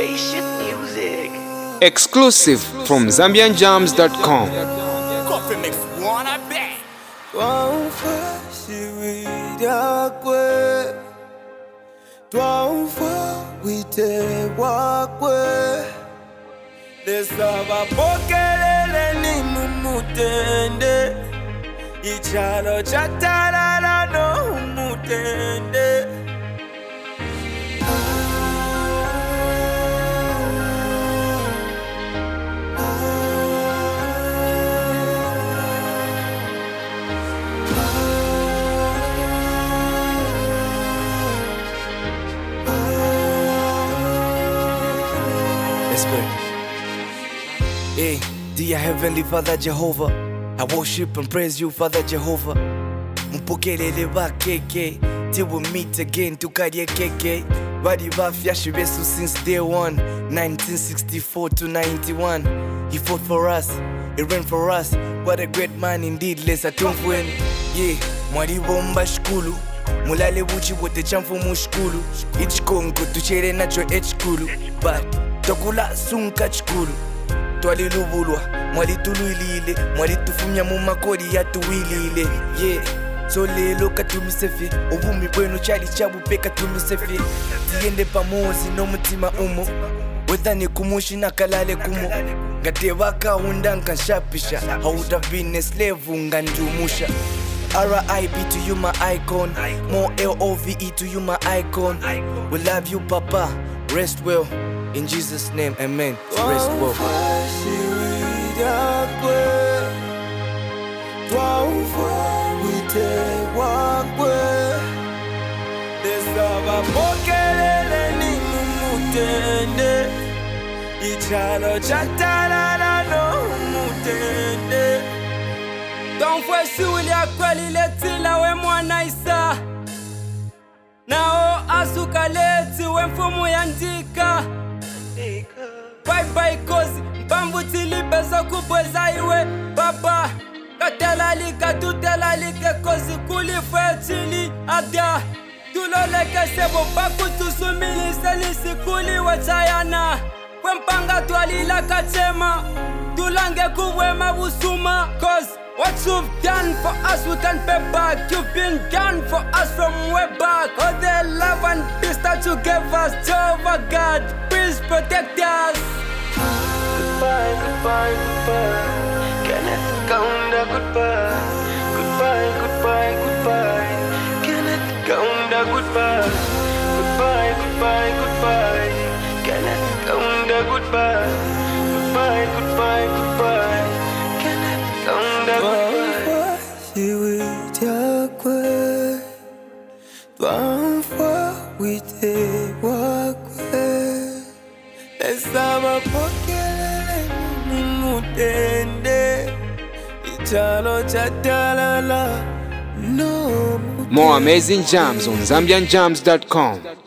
Spaceship music. Exclusive from ZambianJams.com. Coffee mix one, I bet. Desava pokelele ni mumutende Ichalo chatarala no mumutende Let's pray. Hey, dear Heavenly Father Jehovah, I worship and praise you, Father Jehovah. Mupokelele ba keke, till we meet again to carry keke. Badi ba fiashibesu since day one, 1964 to 91. He fought for us, he ran for us. What a great man indeed, lesa tumfwen. Yeah, mwari bomba shkulu. Mulale buchi wote chamfu mushkulu. Ichkongo tuchere nacho echkulu. But tokula sunka chkulu. Twali lubulwa, mwali tuluilile. Mwali tufumya mumakodi ya tuwilile. Yeah, so lelo katumisefi. Ubumi bwenu chali chabu peka tumisefi. Tiende pamozi no mutima umo. Wedhani kumushi na kalale kumo. Ngate waka unda nkanshapisha. I would have been a slave nganjumusha. R.I.P. to you my icon. More L-O-V-E to you my icon. We love you Papa, rest well. In Jesus' name, amen. Rest well. Desava pokelele ni mumutende Ichalo chatarala no mumutende Don't fuesi uli akweli letila we mwana isa Nao asuka leti we mfumu yandika Bye bye kozi mpambu tilibeza kubweza iwe Baba katelalika tutelalike kozi kulifwe chili ada Tuloleke sebo baku tusumili selisi kuli wachayana Wempanga tualila kachema Tulange kuwe mabusuma Cause what you've done for us we can pay back. You've been done for us from way back. All the love and peace that you gave us, Jehovah God, please protect us. Goodbye, goodbye, goodbye. Kenneth Kaunda, goodbye. Goodbye, goodbye, goodbye. Kenneth Kaunda, goodbye. Goodbye, goodbye, goodbye. Kenneth Kaunda, goodbye. Goodbye, goodbye, goodbye. Kenneth Kaunda, goodbye. Desava pokelele ni mumutende Ichalo chatarala no mutende. More amazing jams on ZambianJams.com.